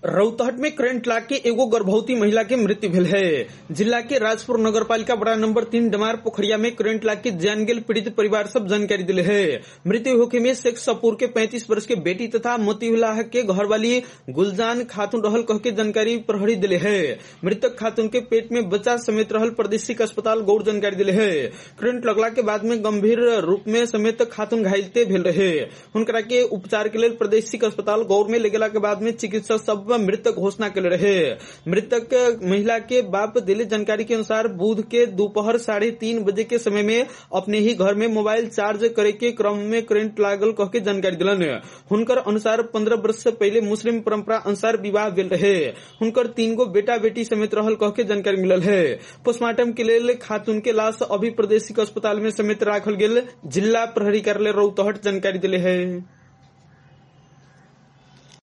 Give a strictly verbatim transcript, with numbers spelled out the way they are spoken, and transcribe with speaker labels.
Speaker 1: रौतहट में करंट लाग के एगो गर्भवती महिला के मृत्यु भेल है। जिला के राजपुर नगर पालिका बड़ा नंबर तीन डमार पोखरिया में करंट लाग के जान गेल पीड़ित परिवार सब जानकारी दिले है। मृत्यु होखे में शेख सपूर के पैंतीस वर्ष के बेटी तथा मोतीउल्लाह के घरवाली गुलजान खातून रहल कह के जानकारी प्रहरी दिले है। मृतक खातून के पेट में बच्चा समेत रहल प्रादेशिक अस्पताल गौर जानकारी दिले है। करंट लगला के बाद में गंभीर रूप में समेत खातून घायलते भेल रहे। हुनकरा के उपचार के लेल प्रादेशिक अस्पताल गौर में ले गेला के बाद में चिकित्सक सब मृतक घोषणा कर रहे। मृतक महिला के बाप दिले जानकारी के अनुसार बुध के दोपहर साढ़े तीन बजे के समय में अपने ही घर में मोबाइल चार्ज करे के क्रम में करंट लागल कह के जानकारी दिलन। हुनकर अनुसार पंद्रह वर्ष से पहले मुस्लिम परंपरा अनुसार विवाह भेल रहे। हुनकर तीन गो बेटा बेटी समेत रहल कह के जानकारी मिलल है। पोस्टमार्टम के लेल खातून के लाश अभी प्रादेशिक अस्पताल में समेत राखल गेल जिला प्रहरी कार्यालय रौतहट जानकारी दिले है।